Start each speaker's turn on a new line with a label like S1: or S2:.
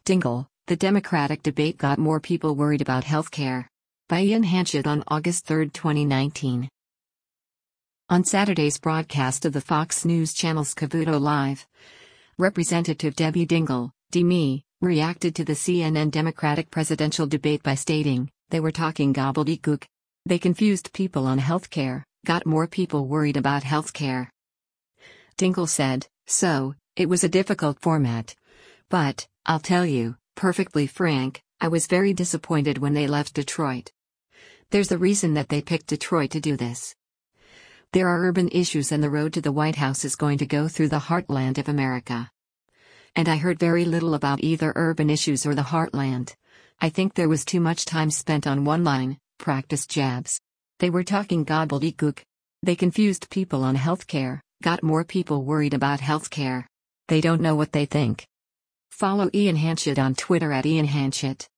S1: Dingle, the Democratic debate got more people worried about healthcare. By Ian Hanchett on August 3, 2019. On Saturday's broadcast of the Fox News Channel's Cavuto Live, Representative Debbie Dingle, DME, reacted to the CNN Democratic presidential debate by stating, "They were talking gobbledygook. They confused people on healthcare, got more people worried about healthcare." Dingle said, "So, it was a difficult format. But, I'll tell you, perfectly frank, I was very disappointed when they left Detroit. There's a reason that they picked Detroit to do this. There are urban issues and the road to the White House is going to go through the heartland of America. And I heard very little about either urban issues or the heartland. I think there was too much time spent on one line, practice jabs. They were talking gobbledygook. They confused people on healthcare, got more people worried about healthcare. They don't know what they think." Follow Ian Hanchett on Twitter @IanHanchett.